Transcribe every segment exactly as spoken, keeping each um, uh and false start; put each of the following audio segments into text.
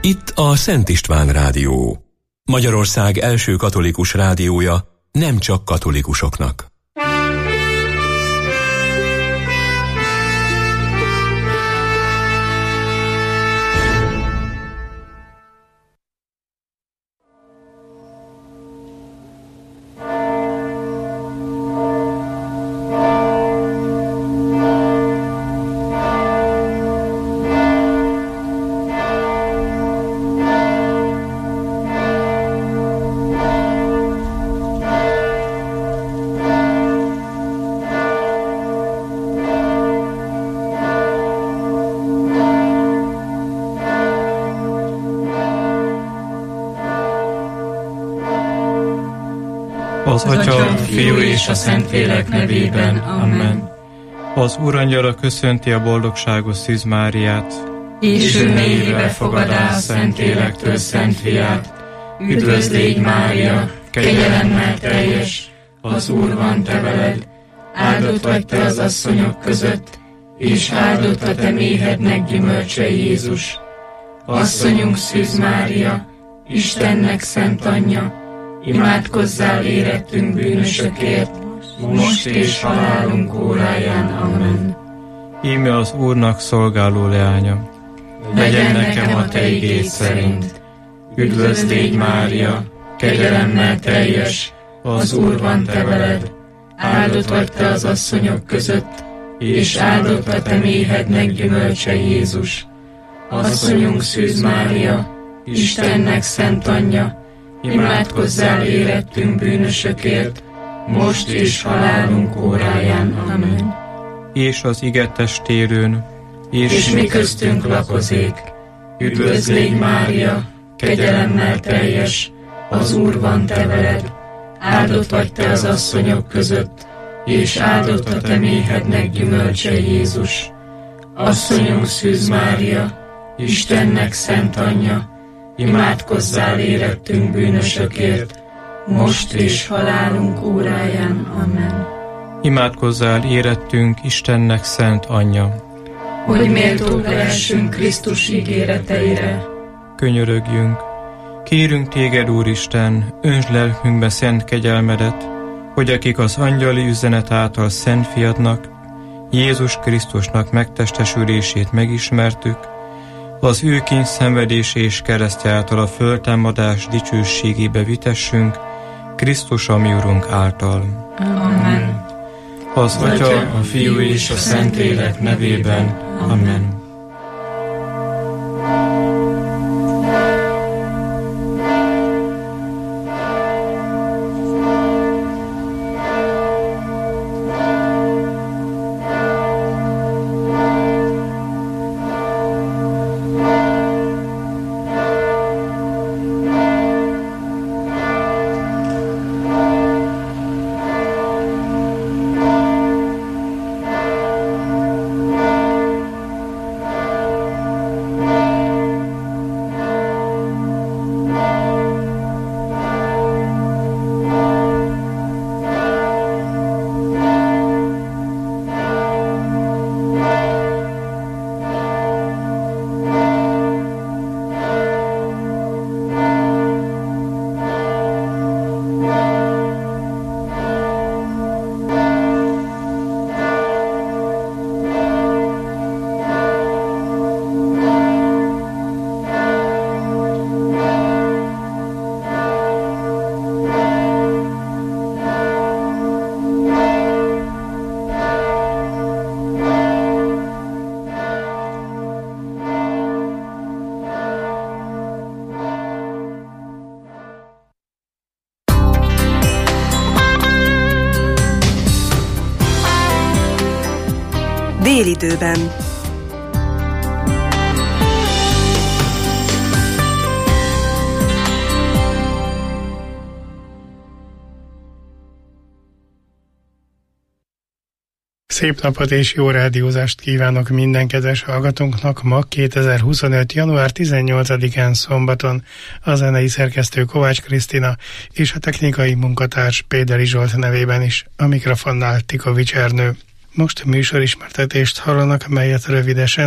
Itt a Szent István Rádió. Magyarország első katolikus rádiója, nem csak katolikusoknak. Az Atya, a Fiú és a Szentlélek nevében. Amen. Az Úrangyala köszönti a boldogságos Szűz Máriát. És ő mélyébe fogadá a Szentlélektől Szent Fiát. Üdvözl légy, Mária, kegyelemmel teljes, az Úr van te veled. Áldott vagy te az asszonyok között, és áldott a te méhednek gyümölcse Jézus. Asszonyunk Szűz Mária, Istennek szent anyja, imádkozzál érettünk bűnösökért, most és halálunk óráján. Amen. Íme az Úrnak szolgáló leánya. Legyen nekem a te igéd szerint. Üdvözl légy, Mária, kegyelemmel teljes, az Úr van te veled. Áldott vagy te az asszonyok között, és áldott a te méhednek gyümölcse Jézus. Asszonyunk Szűz Mária, Istennek szent anyja, imádkozzál érettünk bűnösökért, most és halálunk óráján. Amen. És az ige testérőn, és, és mi köztünk lakozék. Üdvözl légy, Mária, kegyelemmel teljes, az Úr van te veled. Áldott vagy te az asszonyok között, és áldott a te méhednek gyümölcse Jézus. Asszonyunk Szűz Mária, Istennek szent anyja, imádkozzál érettünk bűnösökért, most és halálunk óráján. Amen. Imádkozzál érettünk Istennek szent anyja, hogy méltók lehessünk Krisztus ígéreteire. Könyörögjünk. Kérünk téged, Úristen, öntsd lelkünkbe szent kegyelmedet, hogy akik az angyali üzenet által szent fiadnak, Jézus Krisztusnak megtestesülését megismertük, az ő kényszenvedés és keresztje által a föltámadás dicsőségébe vitessünk, Krisztus a mi Urunk által. Amen. Az Atya, a Fiú és a Szentlélek nevében. Amen. Délidőben. Szép napot és jó rádiózást kívánok minden kedves hallgatónknak ma kétezer-huszonöt. január tizennyolcadikán szombaton, a zenei szerkesztő Kovács Krisztina és a technikai munkatárs Péderi Zsolt nevében is, a mikrofonnál Tikovics Ernő. Most műsorismertetést hallanak, melyet rövidesen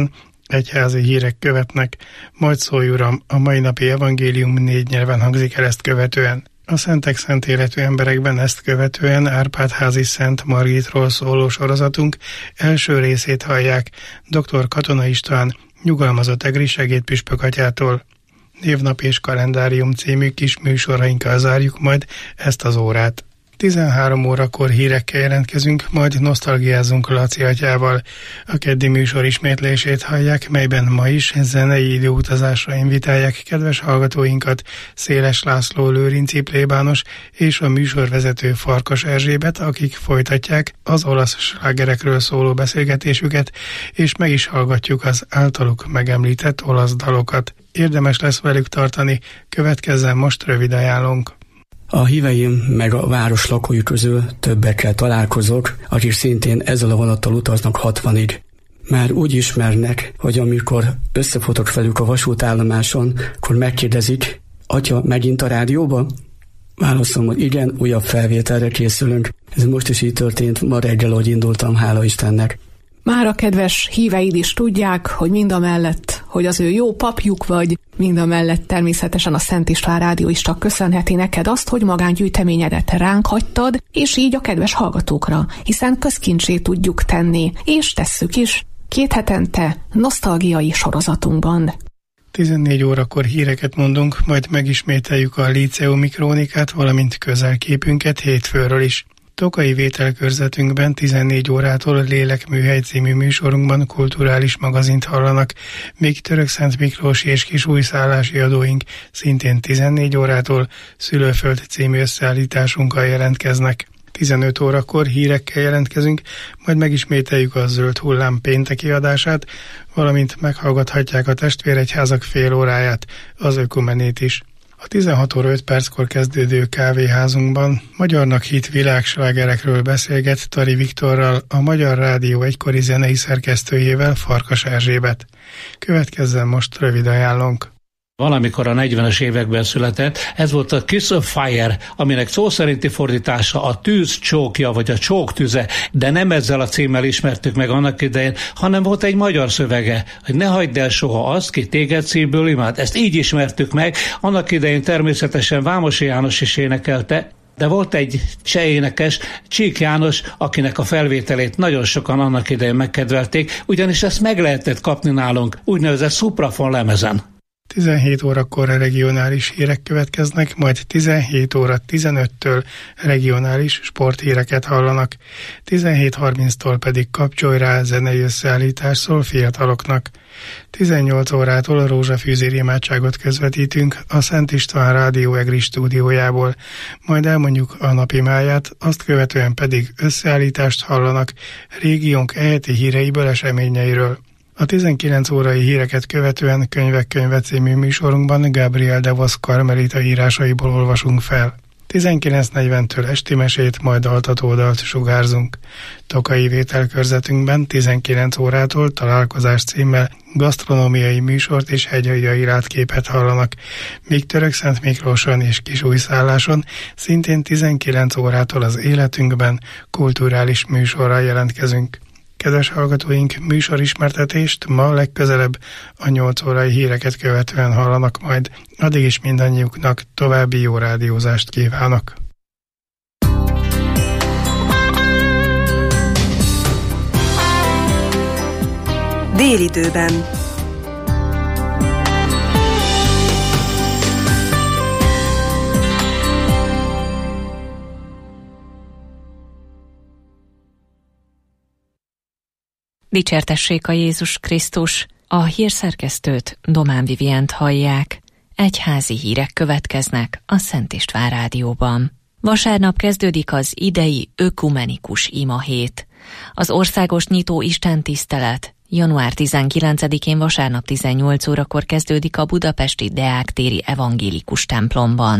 Egyházi hírek követnek, majd szólj Uram, a mai napi evangélium négy nyelven hangzik el ezt követően. A Szentek Szent Életű Emberekben ezt követően Árpád-házi Szent Margitról szóló sorozatunk első részét hallják dr. Katona István, nyugalmazott egri segédpüspök atyától. Névnap és kalendárium című kis műsorainkkal zárjuk majd ezt az órát. tizenhárom órakor hírekkel jelentkezünk, majd nosztalgiázunk Laci atyával. A keddi műsor ismétlését hallják, melyben ma is zenei időutazásra invitálják kedves hallgatóinkat Széles László lőrinci plébános és a műsorvezető Farkas Erzsébet, akik folytatják az olasz slágerekről szóló beszélgetésüket, és meg is hallgatjuk az általuk megemlített olasz dalokat. Érdemes lesz velük tartani, következzen most rövid ajánlónk. A híveim meg a város lakói közül többekkel találkozok, akik szintén ezzel a vonattal utaznak hatvanig. Már úgy ismernek, hogy amikor összefutok velük a vasútállomáson, akkor megkérdezik, atya, megint a rádióba? Válaszolom, hogy igen, újabb felvételre készülünk. Ez most is így történt, ma reggel, ahogy indultam, hála Istennek. Már a kedves híveid is tudják, hogy mindamellett, hogy az ő jó papjuk vagy, mindamellett természetesen a Szent István Rádió is csak köszönheti neked azt, hogy magángyűjteményedet ránk hagytad, és így a kedves hallgatókra, hiszen közkincsé tudjuk tenni, és tesszük is, két hetente nosztalgiai sorozatunkban. tizennégy órakor híreket mondunk, majd megismételjük a líceumi krónikát, valamint közelképünket hétfőről is. Tokai vételkörzetünkben tizennégy órától a Lélekműhely című műsorunkban kulturális magazint hallanak, míg Törökszent Miklós és Kisújszállási adóink szintén tizennégy órától Szülőföld című összeállításunkkal jelentkeznek. tizenöt órakor hírekkel jelentkezünk, majd megismételjük a Zöld Hullám pénteki adását, valamint meghallgathatják a Testvéregyházak fél óráját, az Ökumenét is. A tizenhat óra öt perckor kezdődő kávéházunkban magyarnak hit világslágerekről beszélget Tari Viktorral, a Magyar Rádió egykori zenei szerkesztőjével, Farkas Erzsébet. Következzen most rövid ajánlónk. Valamikor a negyvenes években született, ez volt a Kiss of Fire, aminek szó szerinti fordítása a tűz csókja, vagy a csók tüze, de nem ezzel a címmel ismertük meg annak idején, hanem volt egy magyar szövege, hogy ne hagyd el soha azt, ki téged szívből imád. Ezt így ismertük meg, annak idején természetesen Vámosi János is énekelte, de volt egy cseh énekes, Csík János, akinek a felvételét nagyon sokan annak idején megkedvelték, ugyanis ezt meg lehetett kapni nálunk úgynevezett szuprafon lemezen. tizenhét órakor regionális hírek következnek, majd tizenhét óra tizenöttől regionális sporthíreket hallanak. tizenhét harminctól pedig kapcsolj rá zenei összeállítás szól fiataloknak. tizennyolc órától a rózsafűzér imádságot közvetítünk a Szent István Rádió egri stúdiójából, majd elmondjuk a napimáját, azt követően pedig összeállítást hallanak régiónk eheti híreiből, eseményeiről. A tizenkilenc órai híreket követően Könyvek könyve című műsorunkban Gabriel de Vos karmelita írásaiból olvasunk fel. tizenkilenc negyventől esti mesét, majd altatódalt sugárzunk. Tokai vételkörzetünkben tizenkilenc órától találkozás címmel gasztronómiai műsort és hegyai látképet hallanak, míg Törökszent Miklóson és Kisújszálláson szintén tizenkilenc órától az életünkben kulturális műsorral jelentkezünk. Kedves hallgatóink, műsorismertetést ma legközelebb a nyolc órai híreket követően hallanak majd. Addig is mindannyiuknak további jó rádiózást kívánok. Délidőben. Dicsértessék a Jézus Krisztus! A hírszerkesztőt, Domán Vivient hallják. Egyházi hírek következnek a Szent István Rádióban. Vasárnap kezdődik az idei ökumenikus imahét. Az országos nyitó istentisztelet január tizenkilencedikén vasárnap tizennyolc órakor kezdődik a budapesti Deák téri evangélikus templomban.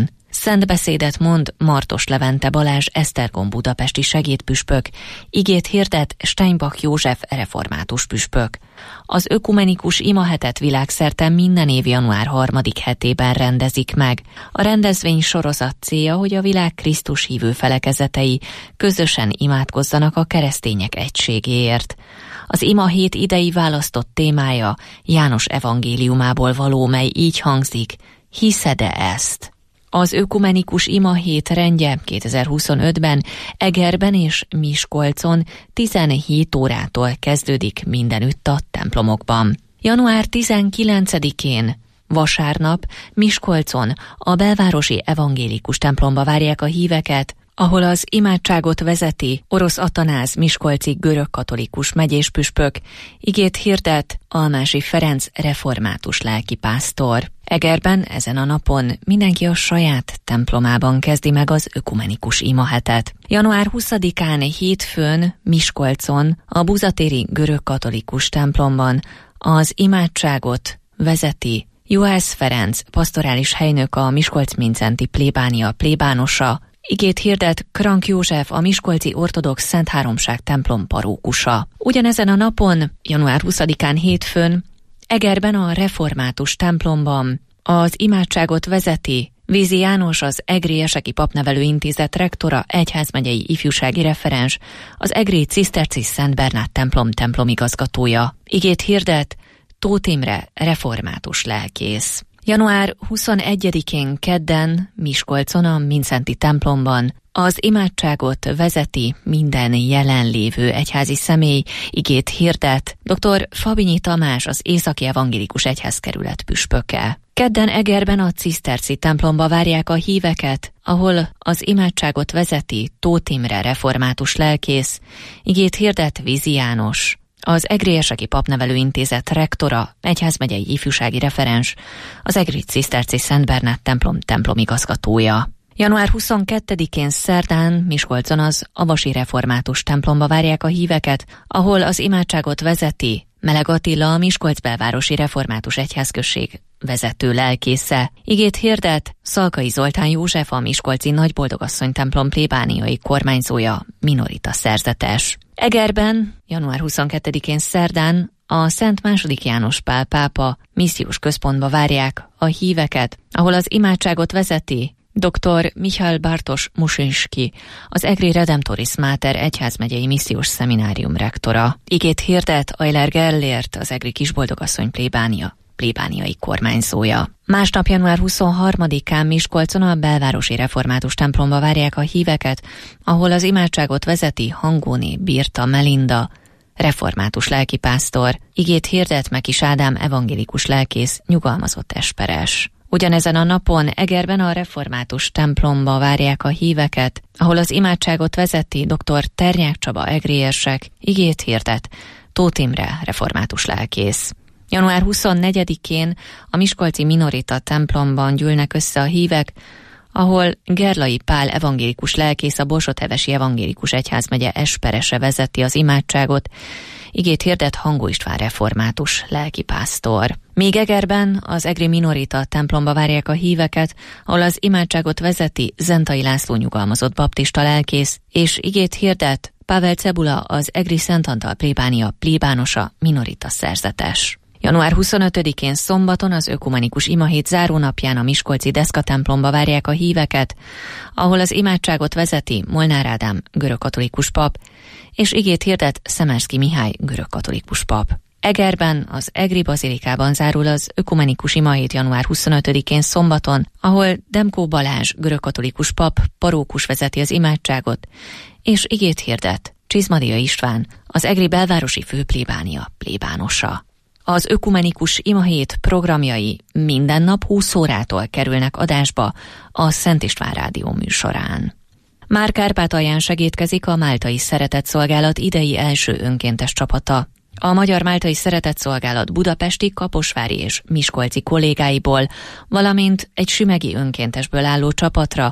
Szent beszédet mond Martos Levente Balázs esztergom budapesti segédpüspök, igét hirdet Steinbach József református püspök. Az ökumenikus imahetet világszerte minden év január harmadik hetében rendezik meg. A rendezvény sorozat célja, hogy a világ Krisztus hívő felekezetei közösen imádkozzanak a keresztények egységéért. Az ima hét idei választott témája János evangéliumából való, mely így hangzik: hiszed-e ezt? Az ökumenikus ima hét rendje kétezer-huszonötben Egerben és Miskolcon tizenhét órától kezdődik mindenütt a templomokban. január tizenkilencedikén vasárnap Miskolcon a belvárosi evangélikus templomba várják a híveket, ahol az imádságot vezeti Orosz Atanáz miskolci görögkatolikus megyéspüspök, igét hirdet Almási Ferenc református lelkipásztor. Egerben ezen a napon mindenki a saját templomában kezdi meg az ökumenikus imahetet. január huszadikán hétfőn Miskolcon a buzatéri görögkatolikus templomban az imádságot vezeti Juhász Ferenc, pastorális helynök, a Miskolc-Mincenti plébánia plébánosa, igét hirdet Krank József, a miskolci ortodox Szent Háromság templom parókusa. Ugyanezen a napon, január huszadikán hétfőn, Egerben a református templomban az imádságot vezeti Vízi János, az Egri Eseki Papnevelő Intézet rektora, egyházmegyei ifjúsági referens, az Egri Ciszterci Szent Bernát templom templomigazgatója. Igét hirdet Tóth Imre, református lelkész. január huszonegyedikén kedden Miskolcon a Mincenti templomban az imádságot vezeti minden jelenlévő egyházi személy, igét hirdet dr. Fabinyi Tamás, az Északi Evangélikus Egyházkerület püspöke. Kedden Egerben a Ciszterci templomba várják a híveket, ahol az imádságot vezeti Tóth Imre, református lelkész, igét hirdet Vízi János, az Egri Eseki Papnevelő Intézet rektora, egyházmegyei ifjúsági referens, az Egri Ciszterci Szent Bernát templom templomigazgatója. január huszonkettedikén szerdán Miskolcon az Avasi Református templomba várják a híveket, ahol az imádságot vezeti Meleg Attila, a Miskolc belvárosi református egyházközség vezető lelkésze. Igét hirdet Szalkai Zoltán József, a miskolci Nagyboldogasszony templom plébániai kormányzója, minorita szerzetes. Egerben január huszonkettedikén szerdán a Szent második János Pál pápa missziós központba várják a híveket, ahol az imádságot vezeti dr. Michael Bartos Musinski, az Egri Redemptoris Mater egyházmegyei missziós szeminárium rektora. Igét hirdet Ajler Gellért, az Egri Kisboldogasszony plébánia plébániai kormányzója. Másnap január huszonharmadikán Miskolcon a belvárosi református templomba várják a híveket, ahol az imádságot vezeti Hangóné Birta Melinda, református lelkipásztor, igét hirdet Mekis Ádám, evangélikus lelkész, nyugalmazott esperes. Ugyanezen a napon Egerben a református templomba várják a híveket, ahol az imádságot vezeti dr. Ternyák Csaba egriérsek, igét hirdet Tóth Imre, református lelkész. január huszonnegyedikén a miskolci minorita templomban gyűlnek össze a hívek, ahol Gerlai Pál evangélikus lelkész, a Borsod-Hevesi Evangélikus Egyházmegye esperese vezeti az imádságot, igét hirdet Hangó István református lelkipásztor. Még Egerben az Egri minorita templomba várják a híveket, ahol az imádságot vezeti Zentai László nyugalmazott baptista lelkész, és igét hirdet Pável Cebula, az Egri Szent Antal plébánia plébánosa, minorita szerzetes. január huszonötödikén szombaton az ökumenikus imahét zárónapján a miskolci Deszka templomba várják a híveket, ahol az imádságot vezeti Molnár Ádám görögkatolikus pap, és igét hirdet Szemerszky Mihály görögkatolikus pap. Egerben, az Egri bazilikában zárul az ökumenikus imahét január huszonötödikén szombaton, ahol Demkó Balázs görögkatolikus pap parókus vezeti az imádságot, és igét hirdet Csizmadia István, az Egri belvárosi főplébánia plébánosa. Az ökumenikus imahét programjai minden nap húsz órától kerülnek adásba a Szent István Rádió műsorán. Már Kárpátalján segédkezik a Máltai Szeretetszolgálat idei első önkéntes csapata. A Magyar Máltai Szeretetszolgálat budapesti, kaposvári és miskolci kollégáiból, valamint egy sümegi önkéntesből álló csapatra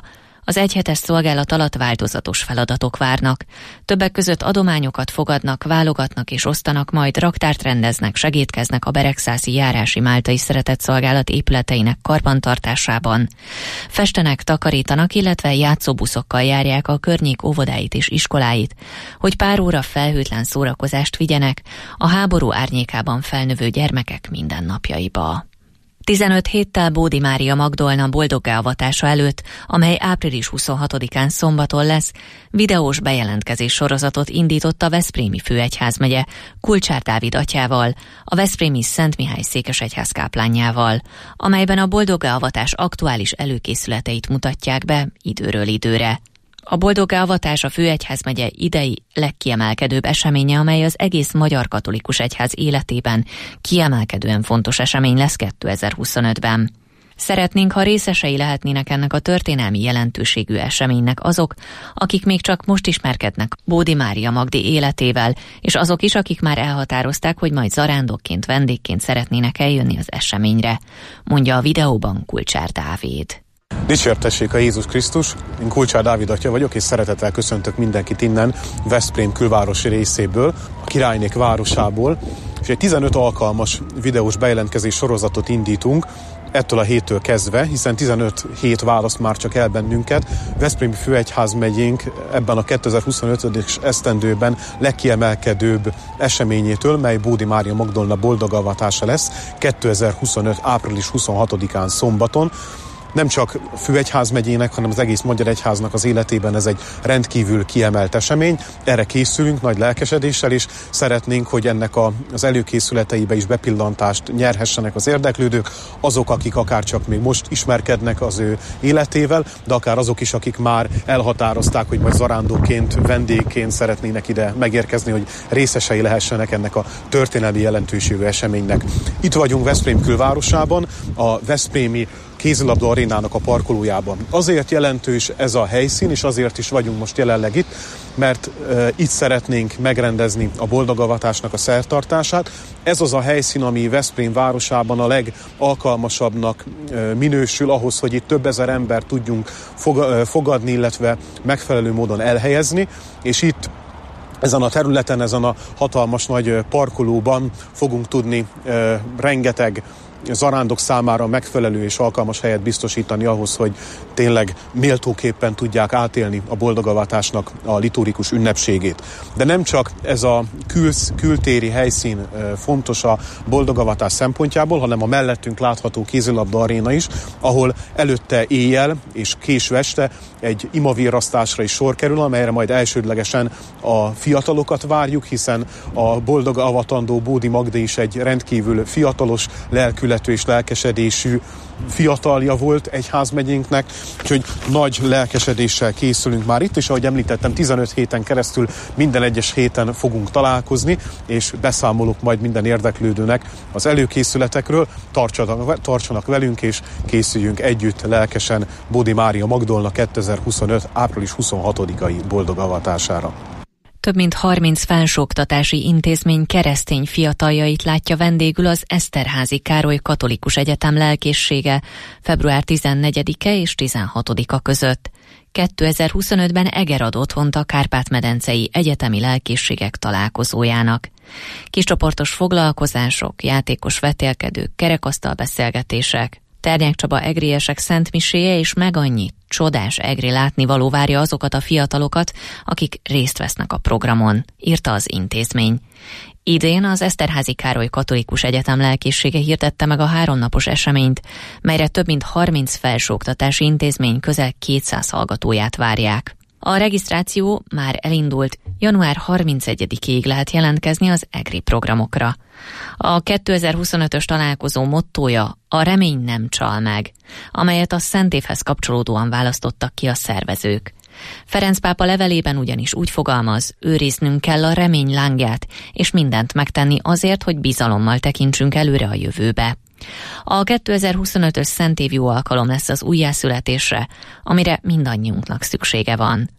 Az egyhetes szolgálat alatt változatos feladatok várnak. Többek között adományokat fogadnak, válogatnak és osztanak, majd raktárt rendeznek, segédkeznek a Beregszászi Járási Máltai Szeretetszolgálat épületeinek karbantartásában. Festenek, takarítanak, illetve játszóbuszokkal járják a környék óvodáit és iskoláit, hogy pár óra felhőtlen szórakozást vigyenek a háború árnyékában felnövő gyermekek mindennapjaiba. tizenöt héttel Bódi Mária Magdolna boldoggá avatása előtt, amely április huszonhatodikán szombaton lesz, videós bejelentkezés sorozatot indított a Veszprémi Főegyházmegye Kulcsár Dávid atyával, a Veszprémi Szent Mihály székesegyház káplánjával, amelyben a boldoggá avatás aktuális előkészületeit mutatják be időről időre. A boldoggá avatás a Főegyházmegye idei legkiemelkedőbb eseménye, amely az egész magyar katolikus egyház életében kiemelkedően fontos esemény lesz kétezer-huszonötben. Szeretnénk, ha részesei lehetnének ennek a történelmi jelentőségű eseménynek azok, akik még csak most ismerkednek Bódi Mária Magdi életével, és azok is, akik már elhatározták, hogy majd zarándokként, vendégként szeretnének eljönni az eseményre, mondja a videóban Kulcsár Dávid. Dicsértessék a Jézus Krisztus! Én Kulcsár Dávid atya vagyok, és szeretettel köszöntök mindenkit innen, Veszprém külvárosi részéből, a királynék városából, és egy tizenöt alkalmas videós bejelentkezés sorozatot indítunk, ettől a héttől kezdve, hiszen tizenöt hét választ már csak el bennünket. Veszprémi Főegyházmegyénk ebben a kétezer-huszonötödik esztendőben legkiemelkedőbb eseményétől, mely Bódi Mária Magdolna boldog avatása lesz kétezer-huszonöt április huszonhatodikán szombaton. Nem csak Főegyházmegyének, hanem az egész magyar egyháznak az életében ez egy rendkívül kiemelt esemény. Erre készülünk nagy lelkesedéssel, és szeretnénk, hogy ennek a, az előkészületeibe is bepillantást nyerhessenek az érdeklődők, azok, akik akár csak még most ismerkednek az ő életével, de akár azok is, akik már elhatározták, hogy majd zarándokként, vendégként szeretnének ide megérkezni, hogy részesei lehessenek ennek a történelmi jelentőségű eseménynek. Itt vagyunk Veszprém külvárosában, a veszprémi kézilabda arénának a parkolójában. Azért jelentős ez a helyszín, és azért is vagyunk most jelenleg itt, mert e, itt szeretnénk megrendezni a boldogavatásnak a szertartását. Ez az a helyszín, ami Veszprém városában a legalkalmasabbnak e, minősül ahhoz, hogy itt több ezer embert tudjunk fogadni, illetve megfelelő módon elhelyezni, és itt ezen a területen, ezen a hatalmas nagy parkolóban fogunk tudni e, rengeteg zarándok számára megfelelő és alkalmas helyet biztosítani ahhoz, hogy tényleg méltóképpen tudják átélni a boldogavatásnak a liturgikus ünnepségét. De nem csak ez a külsz, kültéri helyszín fontos a boldogavatás szempontjából, hanem a mellettünk látható kézilabda aréna is, ahol előtte éjjel és késő este egy imavirrasztásra is sor kerül, amelyre majd elsődlegesen a fiatalokat várjuk, hiszen a boldog avatandó Bódi Magda is egy rendkívül fiatalos, lelkületű és lelkesedésű fiatalja volt egyházmegyénknek, úgyhogy nagy lelkesedéssel készülünk már itt, és ahogy említettem, tizenöt héten keresztül minden egyes héten fogunk találkozni, és beszámolok majd minden érdeklődőnek az előkészületekről, tartsanak, tartsanak velünk, és készüljünk együtt lelkesen Bódi Mária Magdolna kétezer-huszonöt április huszonhatodikai boldog avatására. Több mint harminc felsőoktatási intézmény keresztény fiataljait látja vendégül az Eszterházy Károly Katolikus Egyetem lelkészsége február tizennegyedike és tizenhatodika között. kétezer-huszonötben Eger ad otthont a Kárpát-medencei egyetemi lelkészségek találkozójának. Kiscsoportos foglalkozások, játékos vetélkedők, kerekasztal beszélgetések, Ternyák Csaba egriesek szentmiséje és meg annyi csodás egri látnivaló várja azokat a fiatalokat, akik részt vesznek a programon, írta az intézmény. Idén az Eszterházy Károly Katolikus Egyetem lelkészsége hirdette meg a háromnapos eseményt, melyre több mint harminc felsőoktatási intézmény közel kétszáz hallgatóját várják. A regisztráció már elindult, január harmincegyedikéig lehet jelentkezni az egri programokra. A kétezer-huszonötös találkozó mottója a remény nem csal meg, amelyet a Szent Évhez kapcsolódóan választottak ki a szervezők. Ferenc pápa levelében ugyanis úgy fogalmaz, őriznünk kell a remény lángját, és mindent megtenni azért, hogy bizalommal tekintsünk előre a jövőbe. A kétezer-huszonötös Szent Év jó alkalom lesz az újjászületésre, amire mindannyiunknak szüksége van.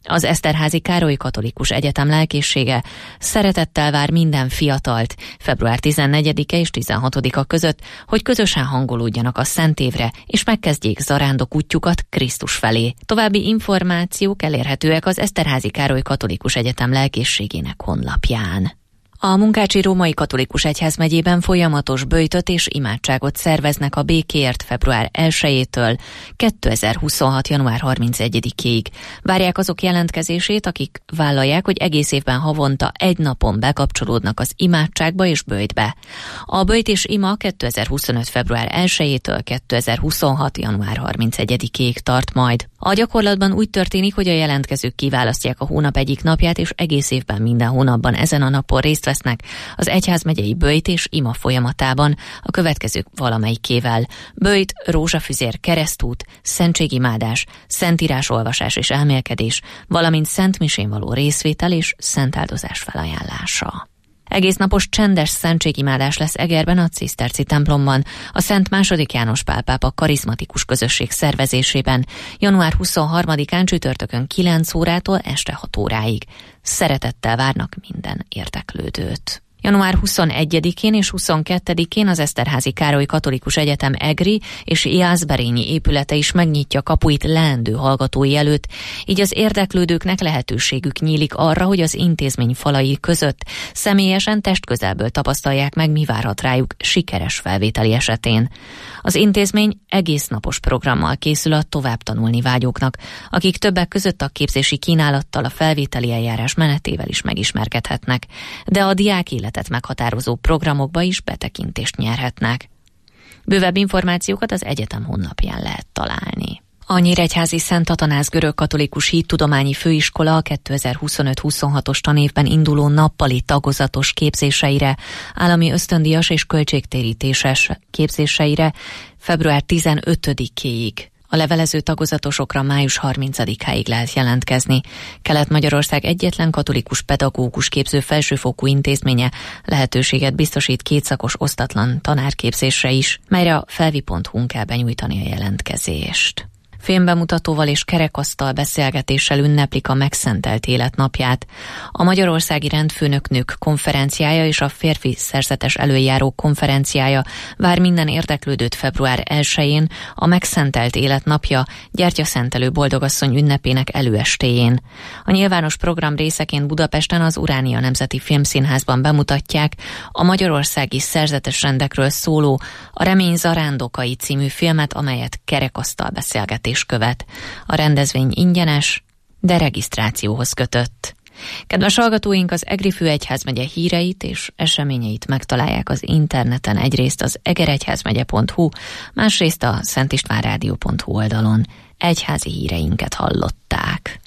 Az Eszterházy Károly Katolikus Egyetem lelkészsége szeretettel vár minden fiatalt február tizennegyedike és tizenhatodika között, hogy közösen hangolódjanak a Szent Évre, és megkezdjék zarándok útjukat Krisztus felé. További információk elérhetőek az Eszterházy Károly Katolikus Egyetem lelkészségének honlapján. A Munkácsi Római Katolikus Egyházmegyében folyamatos böjtöt és imádságot szerveznek a békéért február elsejétől kétezer-huszonhat. január harmincegyedikéig. Várják azok jelentkezését, akik vállalják, hogy egész évben havonta egy napon bekapcsolódnak az imádságba és böjtbe. A böjt és ima kétezer-huszonöt. február elsejétől kétezer-huszonhat. január harmincegyedikéig tart majd. A gyakorlatban úgy történik, hogy a jelentkezők kiválasztják a hónap egyik napját, és egész évben minden hónapban ezen a napon részt vesznek az egyházmegyei böjt és ima folyamatában a következők valamelyikével: böjt, rózsafüzér, keresztút, szentségimádás, szentírás olvasás és elmélkedés, valamint szentmisén való részvétel és szentáldozás felajánlása. Egésznapos csendes szentségimádás lesz Egerben a Ciszterci templomban, a Szent második János Pál pápa karizmatikus közösség szervezésében január huszonharmadikán csütörtökön kilenc órától este hat óráig. Szeretettel várnak minden érdeklődőt. január huszonegyedikén és huszonkettedikén az Eszterházy Károly Katolikus Egyetem egri és jászberényi épülete is megnyitja kapuit leendő hallgatói előtt, így az érdeklődőknek lehetőségük nyílik arra, hogy az intézmény falai között személyesen testközelből tapasztalják meg, mi várhat rájuk sikeres felvételi esetén. Az intézmény egész napos programmal készül a tovább tanulni vágyóknak, akik többek között a képzési kínálattal, a felvételi eljárás menetével is megismerkedhetnek, de a diák életet meghatározó programokba is betekintést nyerhetnek. Bővebb információkat az egyetem honlapján lehet találni. A Nyíregyházi Szent Atanáz Görögkatolikus Hittudományi Főiskola a kétezer-huszonöt-huszonhatos tanévben induló nappali tagozatos képzéseire, állami ösztöndíjas és költségtérítéses képzéseire február tizenötödikéig. A levelező tagozatosokra május harmincadikáig lehet jelentkezni. Kelet-Magyarország egyetlen katolikus pedagógus képző felsőfokú intézménye lehetőséget biztosít kétszakos osztatlan tanárképzésre is, melyre a felvi pont hu-n kell benyújtani a jelentkezést. Filmbemutatóval és kerekasztal beszélgetéssel ünneplik a megszentelt élet napját. A Magyarországi Rendfőnöknők konferenciája és a férfi szerzetes előjáró konferenciája vár minden érdeklődőt február elsején, a megszentelt élet napja gyertyaszentelő boldogasszony ünnepének előestéjén. A nyilvános program részeként Budapesten az Uránia Nemzeti Filmszínházban bemutatják a magyarországi szerzetes rendekről szóló A remény zarándokai című filmet, amelyet kerekasztal beszélgetés követ. A rendezvény ingyenes, de regisztrációhoz kötött. Kedves hallgatóink, az Egri Főegyházmegye híreit és eseményeit megtalálják az interneten, egyrészt az egeregyházmegye pont hu, másrészt a szentistvánrádió pont hu oldalon. Egyházi híreinket hallották.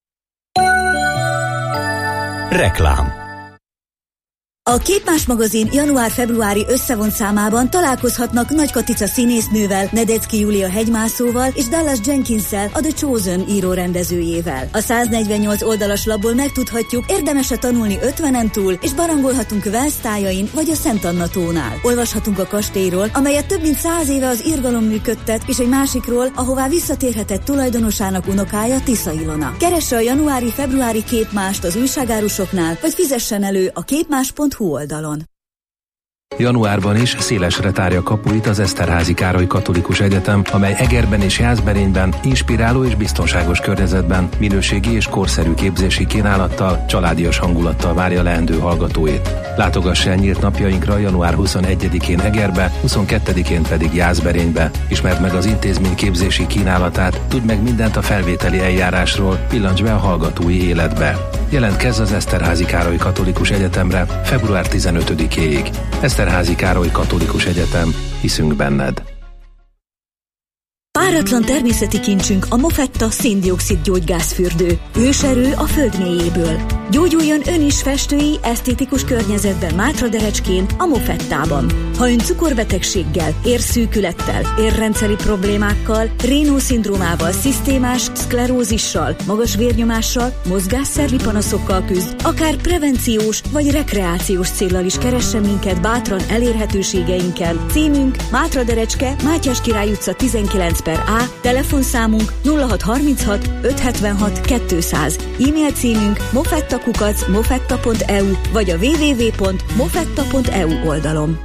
Reklám. A Képmás magazin január-februári összevont számában találkozhatnak Nagy Katica színésznővel, Nedecki Júlia hegymászóval és Dallas Jenkinssel, a The Chosen író-rendezőjével. A száznegyvennyolc oldalas labból megtudhatjuk, érdemes-e tanulni ötvenen túl, és barangolhatunk Wells tájain vagy a Szent Anna tónál. Olvashatunk a kastélyról, amelyet több mint száz éve az irgalom működtet, és egy másikról, ahová visszatérhetett tulajdonosának unokája, Tisza Ilona. Keresse a januári-februári Képmást az újságárusoknál, vagy fizessen elő a képmás pont hu oldalon. Januárban is szélesre tárja kapuit az Eszterházy Károly Katolikus Egyetem, amely Egerben és Jászberényben inspiráló és biztonságos környezetben minőségi és korszerű képzési kínálattal, családias hangulattal várja leendő hallgatóit. Látogass el nyílt napjainkra január huszonegyedikén Egerbe, huszonkettedikén pedig Jászberénybe. Ismerd meg az intézmény képzési kínálatát, tudd meg mindent a felvételi eljárásról, pillancs be a hallgatói életbe. Jelentkezz az Eszterházy Károly Katolikus Egyetemre február tizenötödikéig. Eszterházy Károly Katolikus Egyetem, hiszünk benned. Páratlan természeti kincsünk a Mofetta széndioxid gyógygázfürdő. Őserő a föld mélyéből. Gyógyuljon ön is festői, esztétikus környezetben Mátraderecskén, a Mofettában. Ha ön cukorbetegséggel, érszűkülettel, érrendszeri problémákkal, Raynaud-szindrómával, szisztémás szklerózissal, magas vérnyomással, mozgásszervi panaszokkal küzd, akár prevenciós vagy rekreációs céllal is keressen minket bátran elérhetőségeinkkel. Címünk Mátra Derecske, Mátyás Király utca tizenkilenc per A, telefonszámunk nulla hat harminchat ötszázhetvenhat kétszáz, e-mail címünk mofettakukac mofetta pont e u vagy a double-u double-u double-u pont mofetta pont e u oldalon.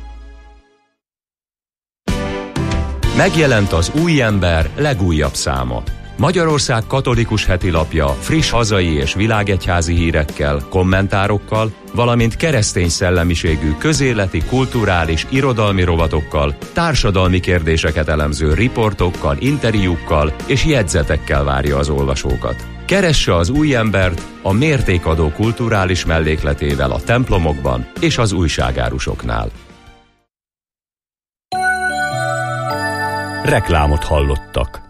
Megjelent az Új Ember legújabb száma. Magyarország katolikus hetilapja friss hazai és világegyházi hírekkel, kommentárokkal, valamint keresztény szellemiségű közéleti, kulturális, irodalmi rovatokkal, társadalmi kérdéseket elemző riportokkal, interjúkkal és jegyzetekkel várja az olvasókat. Keresse az Új Embert a mértékadó kulturális mellékletével a templomokban és az újságárusoknál. Reklámot hallottak.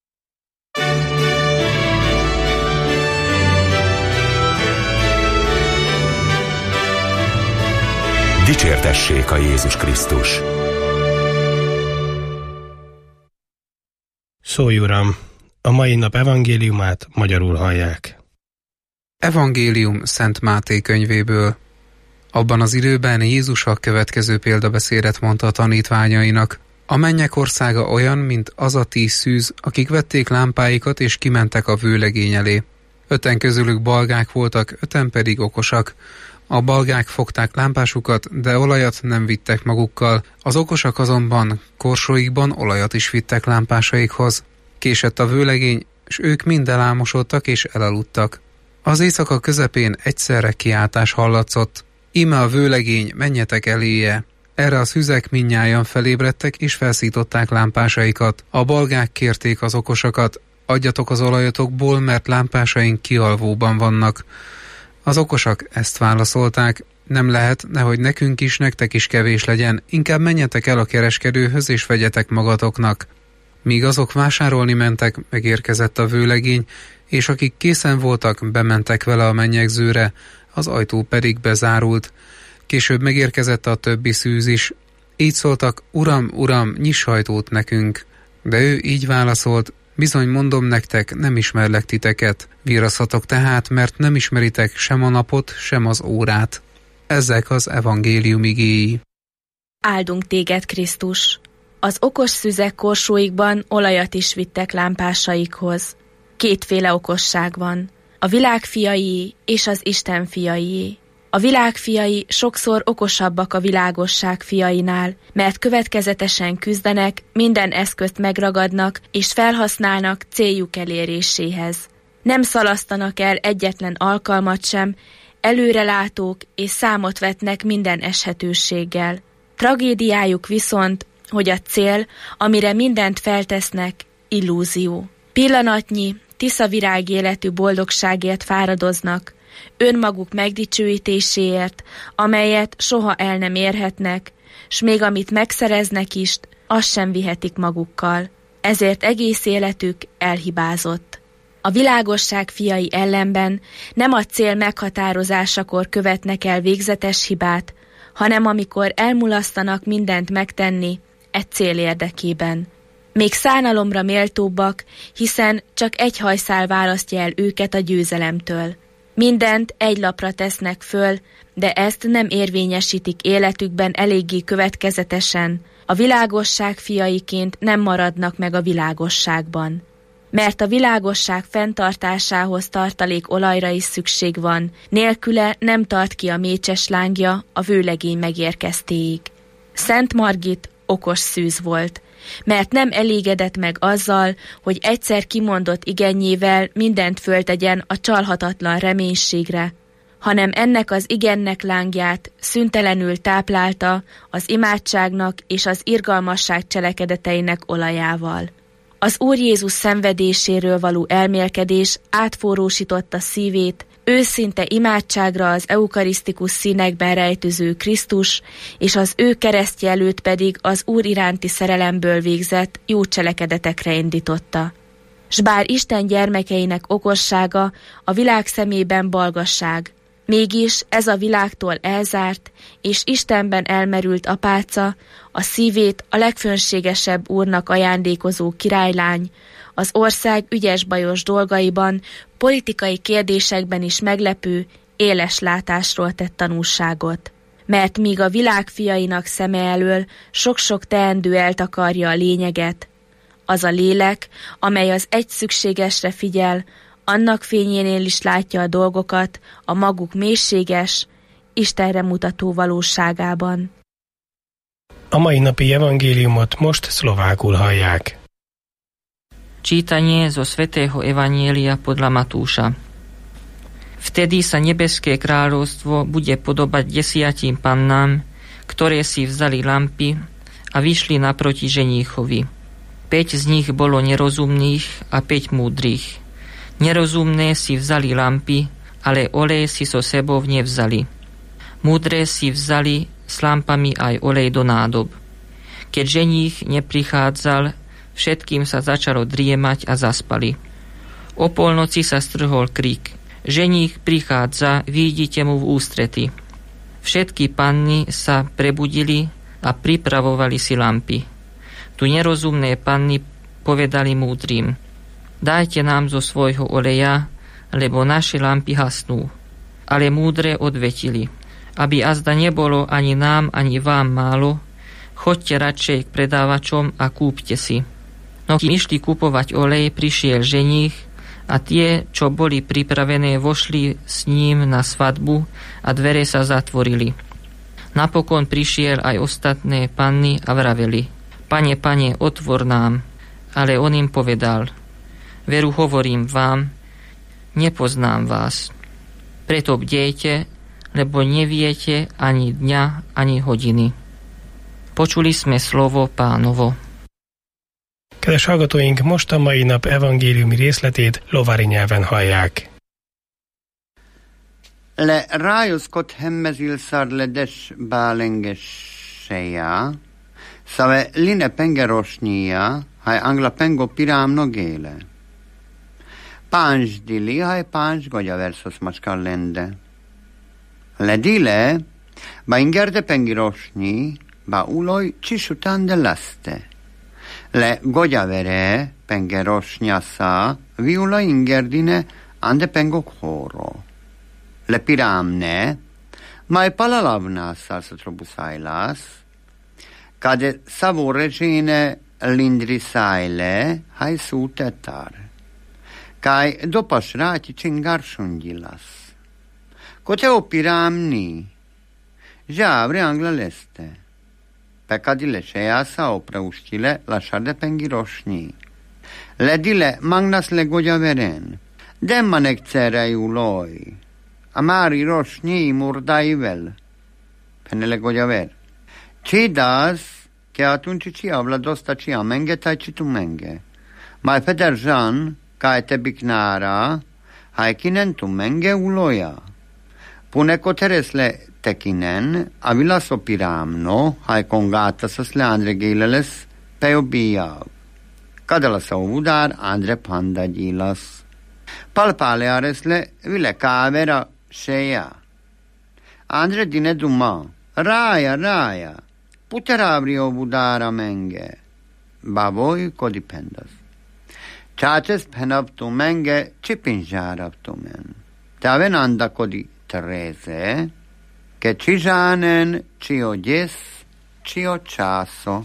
Dicsértessék a Jézus Krisztus! Szólj, Uram! A mai nap evangéliumát magyarul hallják. Evangélium Szent Máté könyvéből. Abban az időben Jézus a következő példabeszédet mondta a tanítványainak. A mennyek országa olyan, mint az a tíz szűz, akik vették lámpáikat és kimentek a vőlegény elé. Öten közülük balgák voltak, öten pedig okosak. A balgák fogták lámpásukat, de olajat nem vittek magukkal, az okosak azonban korsóikban olajat is vittek lámpásaikhoz. Késett a vőlegény, s ők mind elámosodtak és elaludtak. Az éjszaka közepén egyszerre kiáltás hallatszott. Íme a vőlegény, menjetek eléje! Erre a szüzek mindnyájan felébredtek és felszították lámpásaikat. A balgák kérték az okosakat, adjatok az olajatokból, mert lámpásaink kialvóban vannak. Az okosak ezt válaszolták, nem lehet, nehogy nekünk is, nektek is kevés legyen, inkább menjetek el a kereskedőhöz és vegyetek magatoknak. Míg azok vásárolni mentek, megérkezett a vőlegény, és akik készen voltak, bementek vele a mennyegzőre, az ajtó pedig bezárult. Később megérkezett a többi szűz is. Így szóltak, Uram, Uram, nyiss ajtót nekünk. De ő így válaszolt, bizony mondom nektek, nem ismerlek titeket. Viraszhatok tehát, mert nem ismeritek sem a napot, sem az órát. Ezek az evangélium igéi. Áldunk téged, Krisztus! Az okos szüzek korsóikban olajat is vittek lámpásaikhoz. Kétféle okosság van, a világ fiaié és az Isten fiaié. A világ fiai sokszor okosabbak a világosság fiainál, mert következetesen küzdenek, minden eszközt megragadnak és felhasználnak céljuk eléréséhez. Nem szalasztanak el egyetlen alkalmat sem, előrelátók és számot vetnek minden eshetőséggel. Tragédiájuk viszont, hogy a cél, amire mindent feltesznek, illúzió. Pillanatnyi, tiszavirág életű boldogságért fáradoznak, önmaguk megdicsőítéséért, amelyet soha el nem érhetnek, s még amit megszereznek is, azt sem vihetik magukkal. Ezért egész életük elhibázott. A világosság fiai ellenben nem a cél meghatározásakor követnek el végzetes hibát, hanem amikor elmulasztanak mindent megtenni egy cél érdekében. Még szánalomra méltóbbak, hiszen csak egy hajszál választja el őket a győzelemtől. Mindent egy lapra tesznek föl, de ezt nem érvényesítik életükben eléggé következetesen. A világosság fiaiként nem maradnak meg a világosságban. Mert a világosság fenntartásához tartalék olajra is szükség van, nélküle nem tart ki a mécses lángja a vőlegény megérkeztéig. Szent Margit okos szűz volt, mert nem elégedett meg azzal, hogy egyszer kimondott igennyével mindent föltegyen a csalhatatlan reménységre, hanem ennek az igennek lángját szüntelenül táplálta az imádságnak és az irgalmasság cselekedeteinek olajával. Az Úr Jézus szenvedéséről való elmélkedés átforrósította szívét, őszinte imádságra az eukarisztikus színekben rejtőző Krisztus, és az ő keresztje előtt pedig az Úr iránti szerelemből végzett jó cselekedetekre indította. S bár Isten gyermekeinek okossága a világ szemében balgasság, Mégis ez a világtól elzárt és Istenben elmerült apáca, a szívét a legfönségesebb Úrnak ajándékozó királylány, az ország ügyes-bajos dolgaiban, politikai kérdésekben is meglepő, éles látásról tett tanúságot. Mert míg a világ fiainak szeme elől sok-sok teendő eltakarja a lényeget, az a lélek, amely az egy szükségesre figyel, annak fényénél is látja a dolgokat a maguk mélységes, Istenre mutató valóságában. A mai napi evangéliumot most szlovákul hallják. Čítanie zo svätého Evanjelia podľa Matúša. Vtedy sa nebeské kráľovstvo bude podobať desiatim pannám, ktoré si vzali lampy a vyšli naproti ženíchovi. Päť z nich bolo nerozumných a päť múdrych. Nerozumné si vzali lampy, ale olej si so sebou nevzali. Múdre si vzali s lampami aj olej do nádob. Keď ženích neprichádzal, všetkým sa začalo driemať a zaspali. O polnoci sa strhol krík. Ženích prichádza, vidíte mu v ústrety. Všetky panny sa prebudili a pripravovali si lampy. Tu nerozumné panny povedali múdrym: dajte nám zo svojho oleja, lebo naše lampy hasnú. Ale múdre odvetili: aby azda nebolo ani nám, ani vám málo, choďte radšej k predávačom a kúpte si. No kým išli kupovať olej, prišiel ženích a tie, čo boli pripravené, vošli s ním na svadbu a dvere sa zatvorili. Napokon prišiel aj ostatné panny a vraveli: Pane, pane, otvor nám. Ale on im povedal: veru hovorím vám, nepoznám vás. Preto bdejte, lebo neviete ani dňa, ani hodiny. Počuli sme slovo Pánovo. Kedves hallgatóink, most a mai nap evangéliumi részletét lovári nyelven hallják. Le rájuszkot hemmezilszar le des bálengesseja, szave line pengerosnyia, haj angla pengo pirámno géle. Páns dili, haj páns gogya versos macskallende. Le dile, ba ingerde pengirosnyi, ba uloj csisután de laste. Le gogyavere pengerosnyasa, viula ingerdine ande pengok horo. Le piramne, mai palalavnas salsatrobusailas, cade savoregine lindrisaile, hai sutetar, kai dopasrati cingarsundilas. Coteo piramni, javre angla leste. Pekadile šejasa opreuštile lašarde pengirošní. Ledile magnas le goďaveren. Demmanek cerej uloj. Amari rošní murdaivel. Penele goďaver. Čidas, ke atunci ci avla dosta ci amenge taj ci tu menge. Mai pederjan, kaj te biknara, hai kinen tu menge uloja. Pune koteresle tekinen, avila so piramno, hai kongata sasle andre gileles, peo bijav. Kadala sa uvudar, andre panda gilas. Palpale aresle, vile kavera šeja. Andre dine duma, raja, raja, puteravri ovudara menge. Bavoj kodipendas. Čačes penav tu menge, čipinžarav tu men. Taven anda kodi Tereze, che ci zsánen, ci ogyes, ci ocsászó.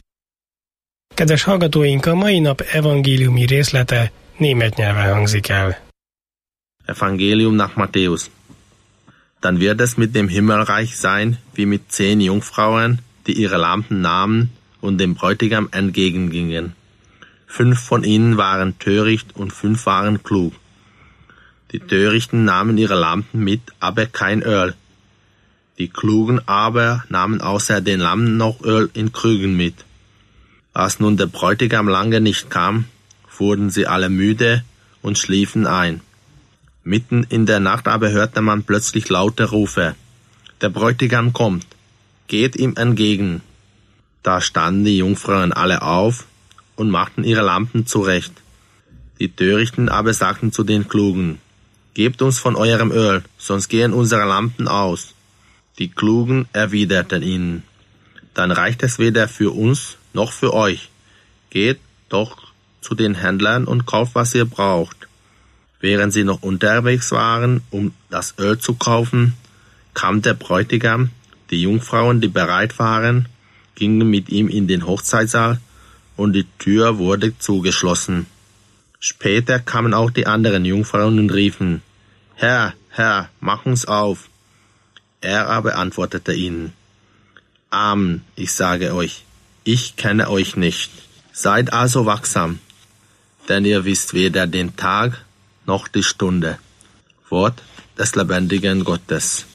Kedves hallgatóink, a mai nap evangéliumi részlete német nyelven hangzik el. Evangelium nach Matthäus. Dann wird es mit dem Himmelreich sein, wie mit zehn Jungfrauen, die ihre Lampen nahmen und dem Bräutigam entgegengingen. Fünf von ihnen waren töricht und fünf waren klug. Die Törichten nahmen ihre Lampen mit, aber kein Öl. Die Klugen aber nahmen außer den Lampen noch Öl in Krügen mit. Als nun der Bräutigam lange nicht kam, wurden sie alle müde und schliefen ein. Mitten in der Nacht aber hörte man plötzlich laute Rufe: Der Bräutigam kommt, geht ihm entgegen. Da standen die Jungfrauen alle auf und machten ihre Lampen zurecht. Die Törichten aber sagten zu den Klugen: Gebt uns von eurem Öl, sonst gehen unsere Lampen aus. Die Klugen erwiderten ihnen, dann reicht es weder für uns noch für euch. Geht doch zu den Händlern und kauft, was ihr braucht. Während sie noch unterwegs waren, um das Öl zu kaufen, kam der Bräutigam, die Jungfrauen, die bereit waren, gingen mit ihm in den Hochzeitssaal und die Tür wurde zugeschlossen. Später kamen auch die anderen Jungfrauen und riefen, Herr, Herr, mach uns auf. Er aber antwortete ihnen, Amen, ich sage euch, ich kenne euch nicht. Seid also wachsam, denn ihr wisst weder den Tag noch die Stunde. Wort des lebendigen Gottes.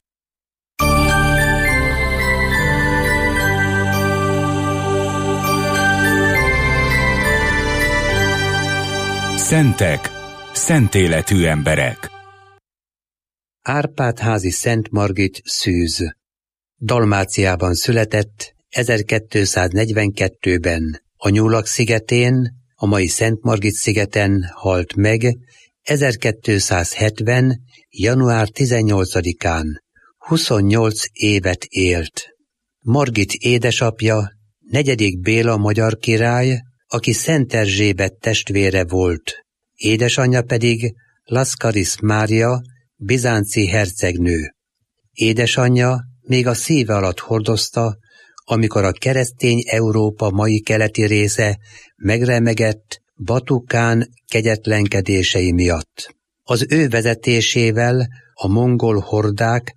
Szentek, szent életű emberek. Árpád-házi Szent Margit Szűz. Dalmáciában született ezerkétszáznegyvenkettőben. A Nyulak szigetén, a mai Szent Margit szigeten halt meg ezerkétszázhetven. január tizennyolcadikán. huszonnyolc évet élt. Margit édesapja, negyedik Béla magyar király, aki Szent Erzsébet testvére volt. Édesanyja pedig Laszkarisz Mária, bizánci hercegnő. Édesanyja még a szíve alatt hordozta, amikor a keresztény Európa mai keleti része megremegett Batu Kán kegyetlenkedései miatt. Az ő vezetésével a mongol hordák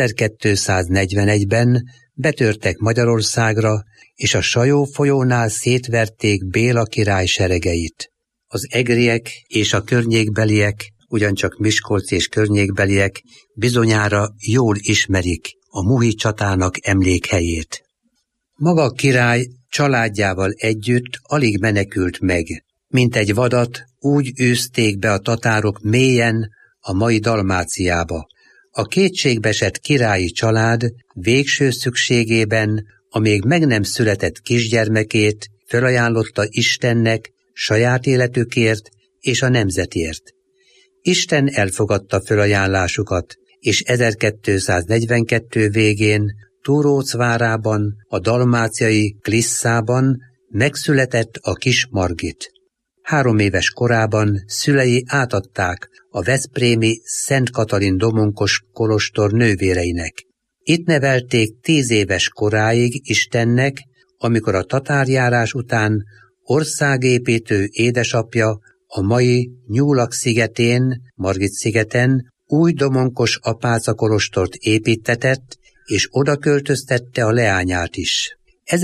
ezerkétszáznegyvenegyben betörtek Magyarországra, és a Sajó folyónál szétverték Béla király seregeit. Az egriek és a környékbeliek, ugyancsak Miskolc és környékbeliek bizonyára jól ismerik a Muhi csatának emlékhelyét. Maga a király családjával együtt alig menekült meg, mint egy vadat úgy űzték be a tatárok mélyen a mai Dalmáciába. A kétségbeesett királyi család végső szükségében a még meg nem született kisgyermekét felajánlotta Istennek saját életükért és a nemzetért. Isten elfogadta felajánlásukat, és ezerkétszáznegyvenkettő végén Túróc várában, a dalmáciai Klisszában megszületett a kis Margit. Három éves korában szülei átadták a veszprémi Szent Katalin domonkos kolostor nővéreinek. Itt nevelték tíz éves koráig Istennek, amikor a tatárjárás után országépítő édesapja a mai Nyulak szigetén, Margit szigeten új domonkos apáca kolostort építtetett, és oda költöztette a leányát is.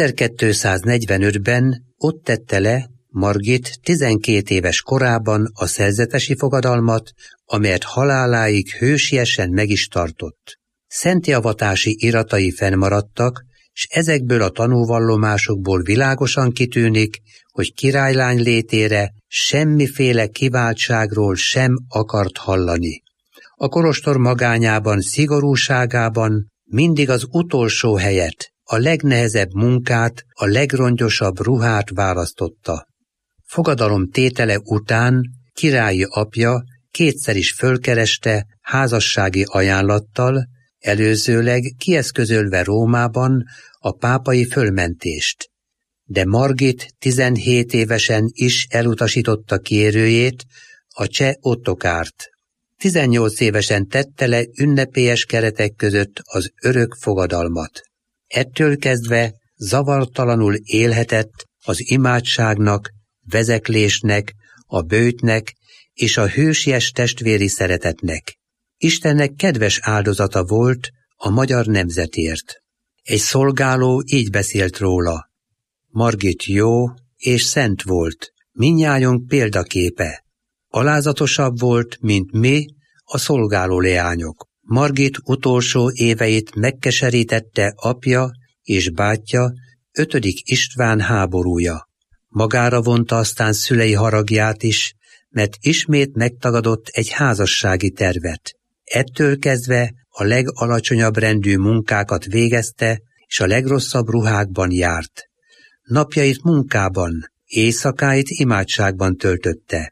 ezerkétszáznegyvenötben ott tette le Margit tizenkét éves korában a szerzetesi fogadalmat, amelyet haláláig hősiesen meg is tartott. Szentjavatási iratai fennmaradtak, s ezekből a tanúvallomásokból világosan kitűnik, hogy királylány létére semmiféle kiváltságról sem akart hallani. A kolostor magányában, szigorúságában mindig az utolsó helyet, a legnehezebb munkát, a legrongyosabb ruhát választotta. Fogadalom tétele után királyi apja kétszer is fölkereste házassági ajánlattal, előzőleg kieszközölve Rómában a pápai fölmentést. De Margit tizenhét évesen is elutasította kérőjét, a cseh Ottokárt. tizennyolc évesen tette le ünnepélyes keretek között az örök fogadalmat. Ettől kezdve zavartalanul élhetett az imádságnak, vezeklésnek, a böjtnek és a hősies testvéri szeretetnek. Istennek kedves áldozata volt a magyar nemzetért. Egy szolgáló így beszélt róla. Margit jó és szent volt, mindnyájunk példaképe. Alázatosabb volt, mint mi, a szolgáló leányok. Margit utolsó éveit megkeserítette apja és bátyja, ötödik István háborúja. Magára vonta aztán szülei haragját is, mert ismét megtagadott egy házassági tervet. Ettől kezdve a legalacsonyabb rendű munkákat végezte, és a legrosszabb ruhákban járt. Napjait munkában, éjszakáit imádságban töltötte.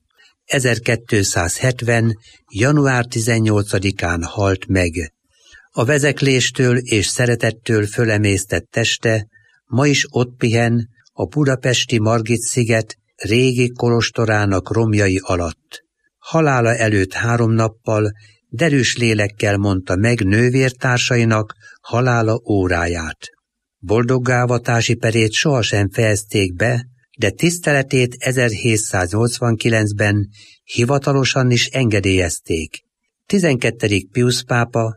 ezerkétszázhetven. január tizennyolcadikán halt meg. A vezekléstől és szeretettől fölemésztett teste ma is ott pihen a budapesti Margit-sziget régi kolostorának romjai alatt. Halála előtt három nappal derűs lélekkel mondta meg nővértársainak halála óráját. Boldoggávatási perét sohasem fejezték be, de tiszteletét ezerhétszáznyolcvankilencben hivatalosan is engedélyezték. tizenkettedik Piusz pápa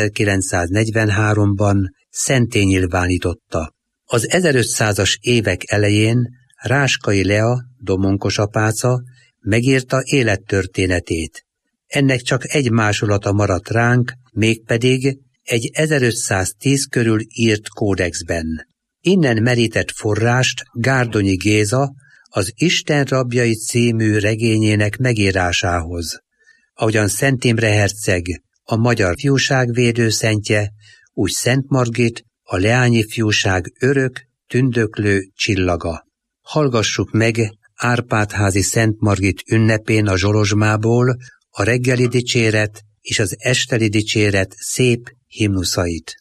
ezerkilencszáznegyvenháromban szenté nyilvánította. Az ezerötszázas évek elején Ráskai Lea, domonkos apáca, megírta élettörténetét. Ennek csak egy másolata maradt ránk, mégpedig egy ezerötszáztíz körül írt kódexben. Innen merített forrást Gárdonyi Géza az Isten rabjai című regényének megírásához. Ahogyan Szent Imre herceg, a magyar fiúságvédő szentje, úgy Szent Margit, a leányi fiúság örök, tündöklő csillaga. Hallgassuk meg Árpád-házi Szent Margit ünnepén a Zsolozsmából a reggeli dicséret és az esteli dicséret szép himnuszait.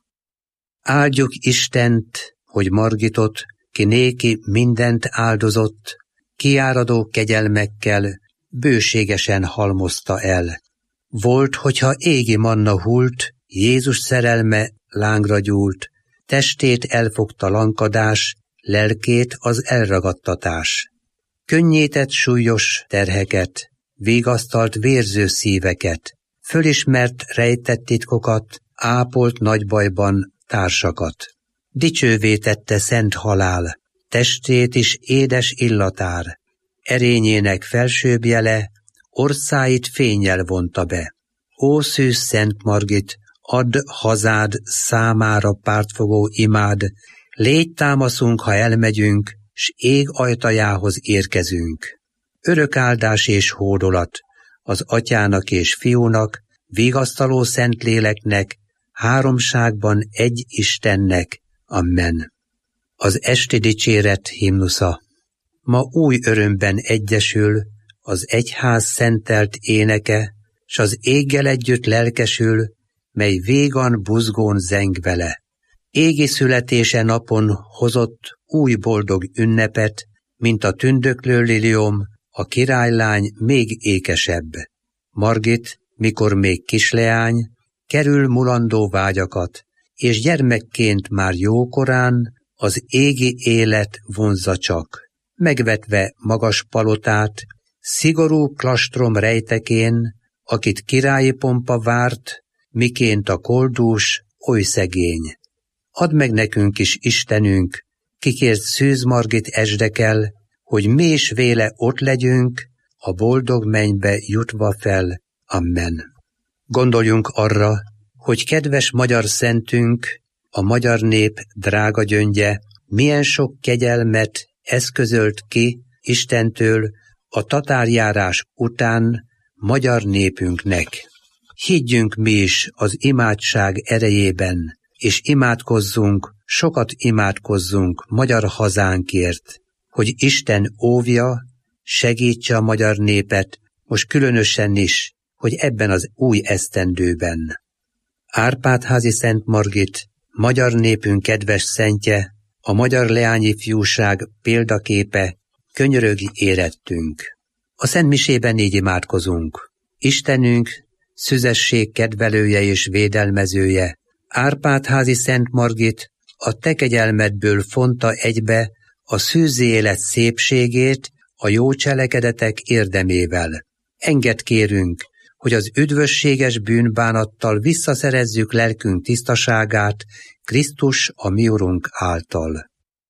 Áldjuk Istent, hogy Margitot, ki néki mindent áldozott, kiáradó kegyelmekkel bőségesen halmozta el. Volt, hogyha égi manna hult, Jézus szerelme lángra gyúlt, testét elfogta lankadás, lelkét az elragadtatás. Könnyített súlyos terheket, vigasztalt vérző szíveket, fölismert rejtett titkokat, ápolt nagy bajban társakat. Dicsővé tette szent halál, testét is édes illatár, erényének felsőbb jele, orcáit fénnyel vonta be. Ó szűz Szent Margit, add hazád számára pártfogó imád, légy támaszunk, ha elmegyünk, s ég ajtajához érkezünk. Örök áldás és hódolat az atyának és fiúnak, vigasztaló Szentléleknek, háromságban egy Istennek. Amen. Az esti dicséret himnusza. Ma új örömben egyesül az egyház szentelt éneke, s az éggel együtt lelkesül, mely végan buzgón zeng vele. Égi születése napon hozott új boldog ünnepet, mint a tündöklő liliom, a királylány még ékesebb. Margit, mikor még kisleány, kerül mulandó vágyakat, és gyermekként már jókorán az égi élet vonzza csak. Megvetve magas palotát, szigorú klastrom rejtekén, akit királyi pompa várt, miként a koldús, oly szegény. Add meg nekünk is, Istenünk, kikért Szűz Margit esdekel, hogy mi is véle ott legyünk, a boldog mennybe jutva fel. Amen. Gondoljunk arra, hogy kedves magyar szentünk, a magyar nép drága gyöngye, milyen sok kegyelmet eszközölt ki Istentől a tatárjárás után magyar népünknek. Higgyünk mi is az imádság erejében, és imádkozzunk, sokat imádkozzunk magyar hazánkért, hogy Isten óvja, segítse a magyar népet, most különösen is, hogy ebben az új esztendőben. Árpád-házi Szent Margit, magyar népünk kedves szentje, a magyar leányi fiúság példaképe, könyörögi érettünk. A szentmisében így imádkozunk. Istenünk, szüzesség kedvelője és védelmezője, Árpád-házi Szent Margit, a te kegyelmedből fonta egybe a szűzi élet szépségét a jó cselekedetek érdemével. Engedd kérünk, hogy az üdvösséges bűnbánattal visszaszerezzük lelkünk tisztaságát Krisztus a mi Urunk által.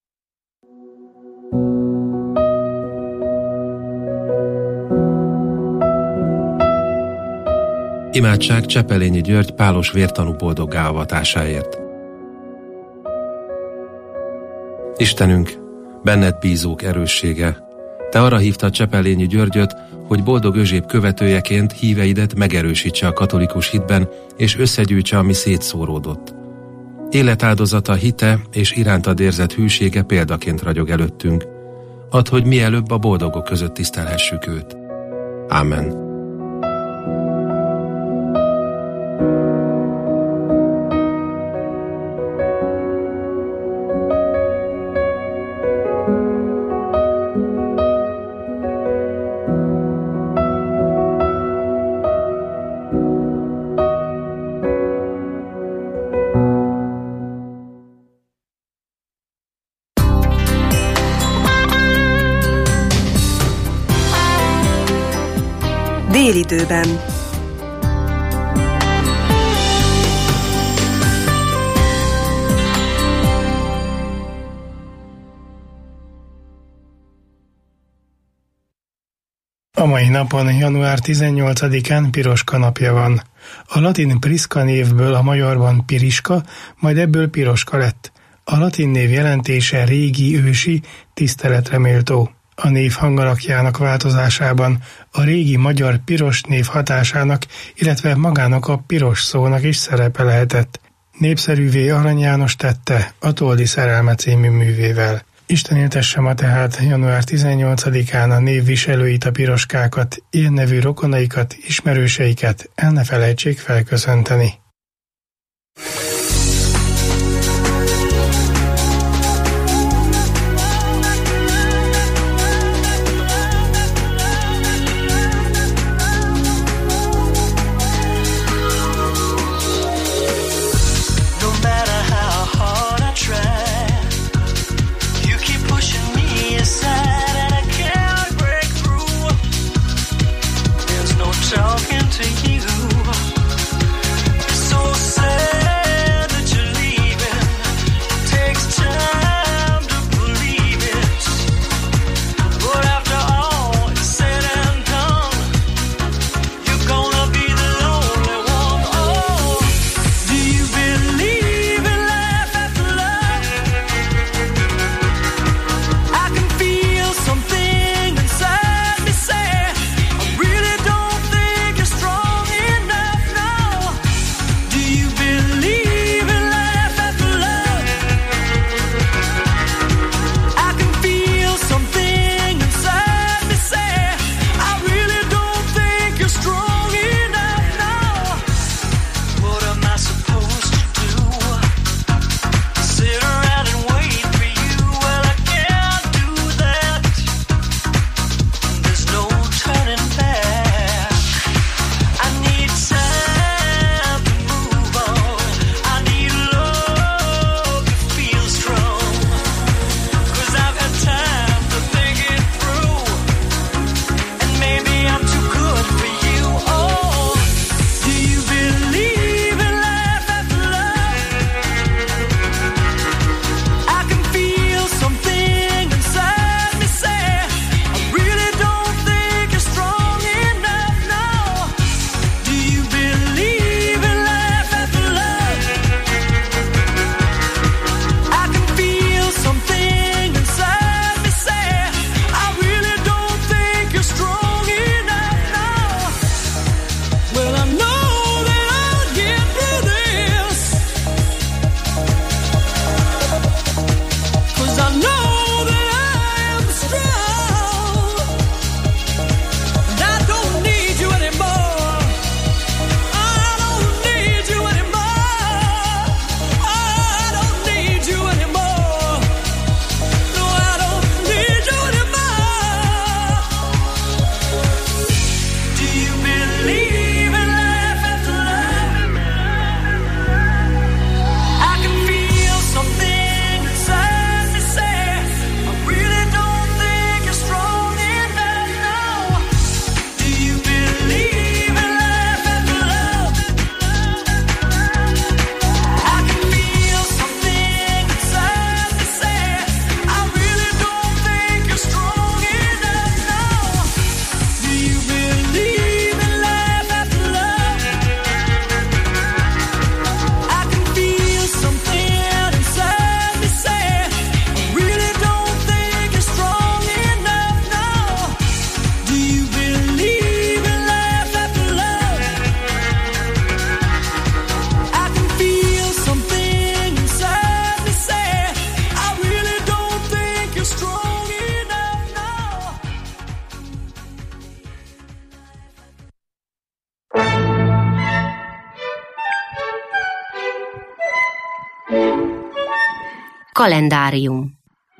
Imádság Csepelényi György pálos vértanú boldoggá avatásáért. Istenünk, benned bízók erőssége, te arra hívtad Csepelényi Györgyöt, hogy boldog özséb követőjeként híveidet megerősítse a katolikus hitben, és összegyűjtse, ami szétszóródott. Életáldozata, hite és irántad érzett hűsége példaként ragyog előttünk. Add, hogy mielőbb a boldogok között tisztelhessük őt. Amen. Délidőben. A mai napon, január tizennyolcadikán Piroska napja van. A latin Priska névből a magyarban Piriska, majd ebből Piroska lett. A latin név jelentése régi, ősi, tiszteletre méltó. A név hangalakjának változásában a régi magyar piros név hatásának, illetve magának a piros szónak is szerepe lehetett. Népszerűvé Arany János tette a Toldi szerelme című művével. Isten éltesse ma tehát január tizennyolcadikán a név viselőit, a piroskákat, ilyen nevű rokonaikat, ismerőseiket, el ne felejtsék felköszönteni. Talking to you, Kalendárium.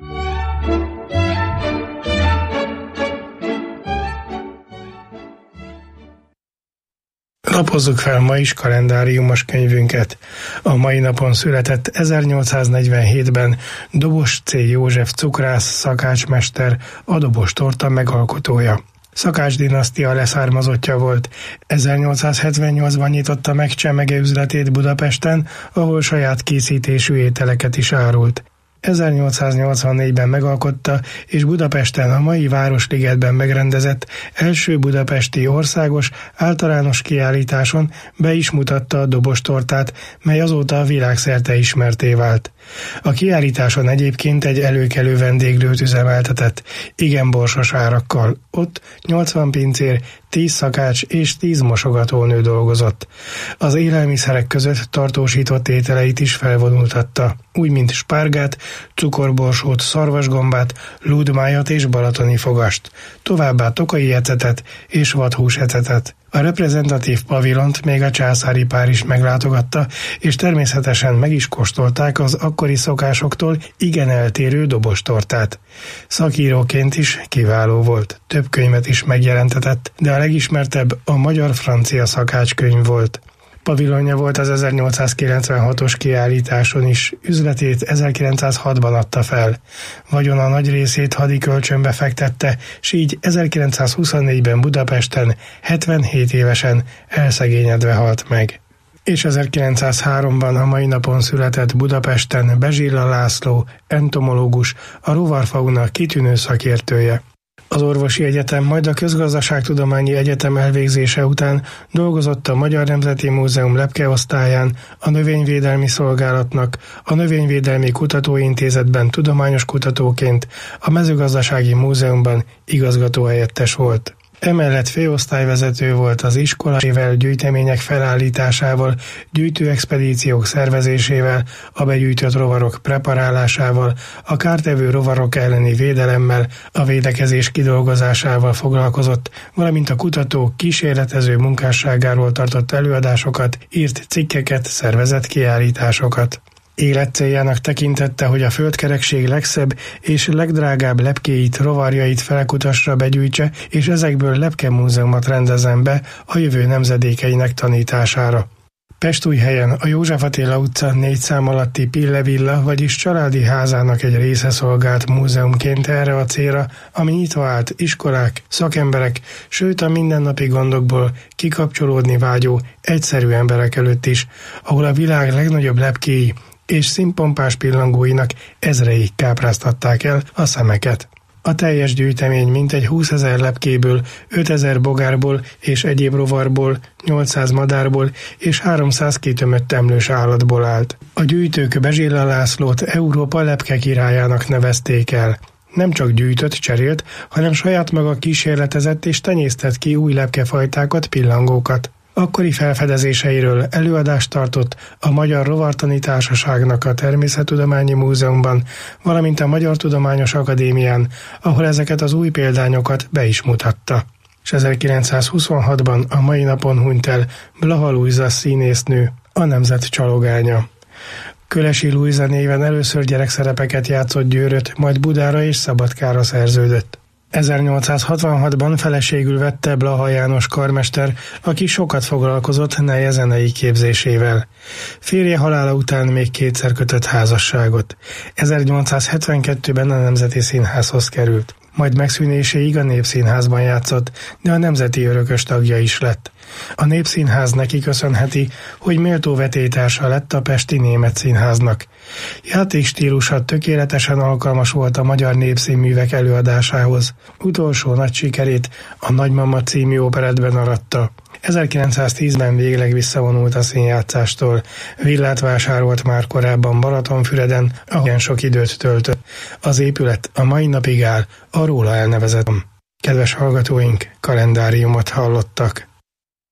Lapozzuk fel ma is kalendáriumos könyvünket. A mai napon született ezernyolcszáznegyvenhétben Dobos C. József cukrász szakácsmester, a dobostorta megalkotója. Szakács dinasztia leszármazottja volt. ezernyolcszázhetvennyolcban nyitotta meg csemege üzletét Budapesten, ahol saját készítésű ételeket is árult. ezernyolcszáznyolcvannégyben megalkotta és Budapesten a mai Városligetben megrendezett első budapesti országos általános kiállításon be is mutatta a dobostortát, mely azóta a világszerte ismertté vált. A kiállításon egyébként egy előkelő vendéglőt üzemeltetett, igen borsos árakkal. Ott nyolcvan pincér, tíz szakács és tíz mosogatónő dolgozott. Az élelmiszerek között tartósított ételeit is felvonultatta, úgy mint spárgát, cukorborsót, szarvasgombát, lúdmájat és balatoni fogast, továbbá tokai ecetet és vadhús ecetet. A reprezentatív pavilont még a császári pár is meglátogatta, és természetesen meg is kóstolták az akkori szokásoktól igen eltérő dobostortát. Szakíróként is kiváló volt, több könyvet is megjelentetett, de a legismertebb a magyar-francia szakácskönyv volt. Pavilonja volt az ezernyolcszázkilencvenhatos kiállításon is, üzletét ezerkilencszázhatban adta fel. Vagyona nagy részét hadi kölcsönbe fektette, s így ezerkilencszázhuszonnégyben Budapesten hetvenhét évesen elszegényedve halt meg. És ezerkilencszázháromban a mai napon született Budapesten Bezsilla László, entomológus, a rovarfauna kitűnő szakértője. Az orvosi egyetem, majd a Közgazdaságtudományi Egyetem elvégzése után dolgozott a Magyar Nemzeti Múzeum lepkeosztályán, a Növényvédelmi Szolgálatnak, a Növényvédelmi Kutatóintézetben tudományos kutatóként, a Mezőgazdasági Múzeumban igazgatóhelyettes volt. Emellett főosztályvezető volt az iskolásével, gyűjtemények felállításával, gyűjtőexpedíciók szervezésével, a begyűjtött rovarok preparálásával, a kártevő rovarok elleni védelemmel, a védekezés kidolgozásával foglalkozott, valamint a kutató kísérletező munkásságáról tartott előadásokat, írt cikkeket, szervezett kiállításokat. Életcéljának tekintette, hogy a földkerekség legszebb és legdrágább lepkéit, rovarjait felkutasra begyűjtse, és ezekből lepkemúzeumot rendezzen be a jövő nemzedékeinek tanítására. Pestújhelyen a József Attila utca négy szám alatti Pille-villa, vagyis családi házának egy része szolgált múzeumként erre a célra, ami nyitva állt iskolák, szakemberek, sőt a mindennapi gondokból kikapcsolódni vágyó, egyszerű emberek előtt is, ahol a világ legnagyobb lepkéi és színpompás pillangóinak ezreik kápráztatták el a szemeket. A teljes gyűjtemény mintegy húszezer lepkéből, ötezer bogárból és egyéb rovarból, nyolcszáz madárból és háromszáz kitömött emlős állatból állt. A gyűjtők Bezsilla Lászlót Európa lepke királyának nevezték el. Nem csak gyűjtött, cserélt, hanem saját maga kísérletezett és tenyésztett ki új lepkefajtákat, pillangókat. Akkori felfedezéseiről előadást tartott a Magyar Rovartani Társaságnak a Természettudományi Múzeumban, valamint a Magyar Tudományos Akadémián, ahol ezeket az új példányokat be is mutatta. És ezerkilencszázhuszonhatban a mai napon hunyt el Blaha Lujza színésznő, a nemzet csalogánya. Kölesi Lujza néven először gyerekszerepeket játszott Győröt, majd Budára és Szabadkára szerződött. ezernyolcszázhatvanhatban feleségül vette Blaha János karmester, aki sokat foglalkozott neje zenei képzésével. Férje halála után még kétszer kötött házasságot. ezernyolcszázhetvenkettőben a Nemzeti Színházhoz került. Majd megszűnéséig a Népszínházban játszott, de a nemzeti örökös tagja is lett. A Népszínház neki köszönheti, hogy méltó vetélytársa lett a Pesti Német Színháznak. Játékstílusa tökéletesen alkalmas volt a magyar népszínművek előadásához. Utolsó nagy sikerét a Nagymama című operettben aratta. ezerkilencszáztízben végleg visszavonult a színjátszástól. Villát vásárolt már korábban Balatonfüreden, ahol sok időt töltött. Az épület a mai napig áll, a róla elnevezett. Kedves hallgatóink, kalendáriumot hallottak.